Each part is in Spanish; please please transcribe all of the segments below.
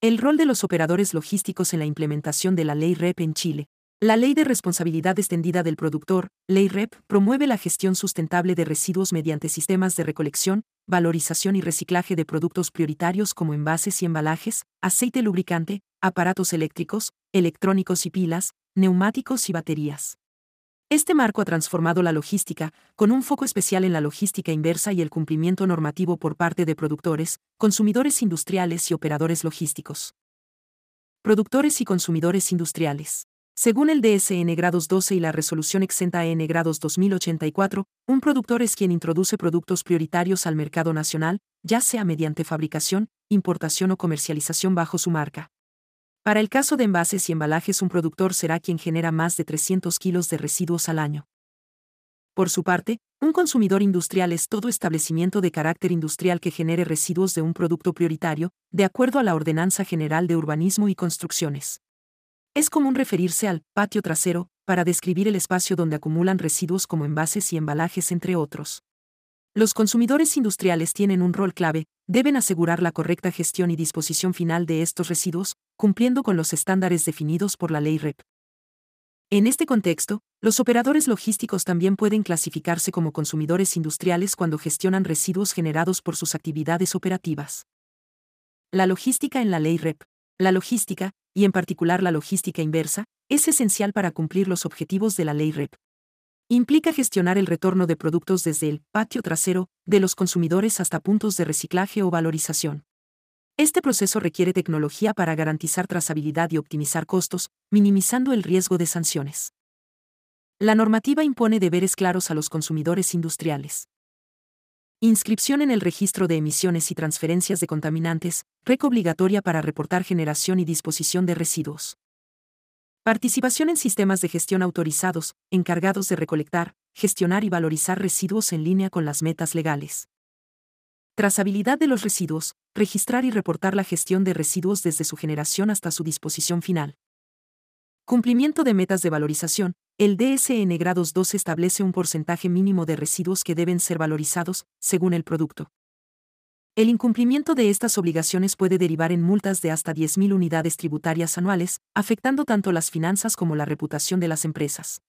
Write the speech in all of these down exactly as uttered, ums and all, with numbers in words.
El rol de los operadores logísticos en la implementación de la Ley R E P en Chile. La Ley de Responsabilidad Extendida del Productor, Ley R E P, promueve la gestión sustentable de residuos mediante sistemas de recolección, valorización y reciclaje de productos prioritarios como envases y embalajes, aceite lubricante, aparatos eléctricos, electrónicos y pilas, neumáticos y baterías. Este marco ha transformado la logística, con un foco especial en la logística inversa y el cumplimiento normativo por parte de productores, consumidores industriales y operadores logísticos. Productores y consumidores industriales. Según el D S N grados doce y la resolución exenta N grados dos mil ochenta y cuatro, un productor es quien introduce productos prioritarios al mercado nacional, ya sea mediante fabricación, importación o comercialización bajo su marca. Para el caso de envases y embalajes, un productor será quien genera más de trescientos kilos de residuos al año. Por su parte, un consumidor industrial es todo establecimiento de carácter industrial que genere residuos de un producto prioritario, de acuerdo a la Ordenanza General de Urbanismo y Construcciones. Es común referirse al patio trasero para describir el espacio donde acumulan residuos como envases y embalajes, entre otros. Los consumidores industriales tienen un rol clave, deben asegurar la correcta gestión y disposición final de estos residuos, cumpliendo con los estándares definidos por la Ley R E P. En este contexto, los operadores logísticos también pueden clasificarse como consumidores industriales cuando gestionan residuos generados por sus actividades operativas. La logística en la Ley R E P. La logística, y en particular la logística inversa, es esencial para cumplir los objetivos de la Ley R E P. Implica gestionar el retorno de productos desde el patio trasero de los consumidores hasta puntos de reciclaje o valorización. Este proceso requiere tecnología para garantizar trazabilidad y optimizar costos, minimizando el riesgo de sanciones. La normativa impone deberes claros a los consumidores industriales. Inscripción en el registro de emisiones y transferencias de contaminantes, R E C obligatoria para reportar generación y disposición de residuos. Participación en sistemas de gestión autorizados, encargados de recolectar, gestionar y valorizar residuos en línea con las metas legales. Trazabilidad de los residuos, registrar y reportar la gestión de residuos desde su generación hasta su disposición final. Cumplimiento de metas de valorización. El D S N grados doce establece un porcentaje mínimo de residuos que deben ser valorizados, según el producto. El incumplimiento de estas obligaciones puede derivar en multas de hasta diez mil unidades tributarias anuales, afectando tanto las finanzas como la reputación de las empresas.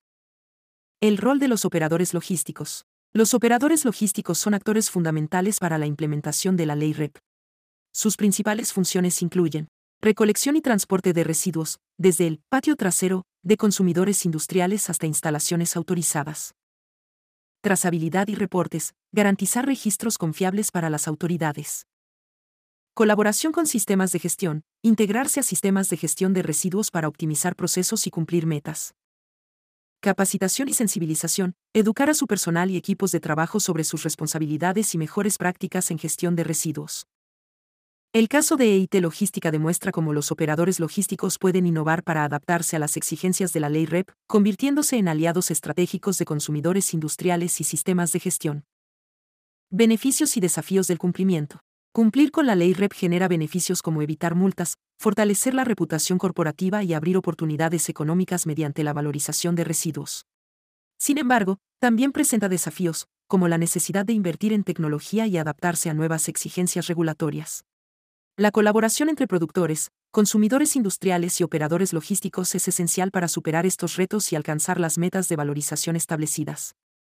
El rol de los operadores logísticos. Los operadores logísticos son actores fundamentales para la implementación de la Ley R E P. Sus principales funciones incluyen recolección y transporte de residuos, desde el patio trasero de consumidores industriales hasta instalaciones autorizadas. Trazabilidad y reportes, garantizar registros confiables para las autoridades. Colaboración con sistemas de gestión, integrarse a sistemas de gestión de residuos para optimizar procesos y cumplir metas. Capacitación y sensibilización, educar a su personal y equipos de trabajo sobre sus responsabilidades y mejores prácticas en gestión de residuos. El caso de E I T Logística demuestra cómo los operadores logísticos pueden innovar para adaptarse a las exigencias de la Ley R E P, convirtiéndose en aliados estratégicos de consumidores industriales y sistemas de gestión. Beneficios y desafíos del cumplimiento. Cumplir con la Ley R E P genera beneficios como evitar multas, fortalecer la reputación corporativa y abrir oportunidades económicas mediante la valorización de residuos. Sin embargo, también presenta desafíos, como la necesidad de invertir en tecnología y adaptarse a nuevas exigencias regulatorias. La colaboración entre productores, consumidores industriales y operadores logísticos es esencial para superar estos retos y alcanzar las metas de valorización establecidas.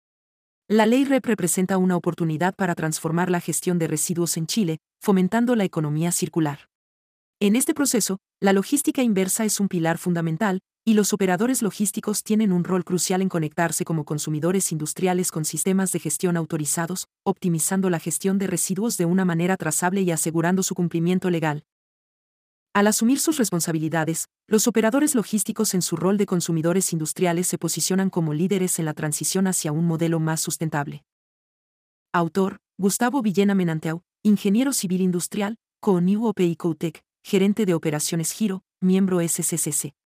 La Ley R E P representa una oportunidad para transformar la gestión de residuos en Chile, fomentando la economía circular. En este proceso, la logística inversa es un pilar fundamental, y los operadores logísticos tienen un rol crucial en conectarse como consumidores industriales con sistemas de gestión autorizados, optimizando la gestión de residuos de una manera trazable y asegurando su cumplimiento legal. Al asumir sus responsabilidades, los operadores logísticos en su rol de consumidores industriales se posicionan como líderes en la transición hacia un modelo más sustentable. Autor: Gustavo Villena Menanteau, ingeniero civil industrial, CONIU O P I Coutec, gerente de operaciones Giro, miembro S C C C.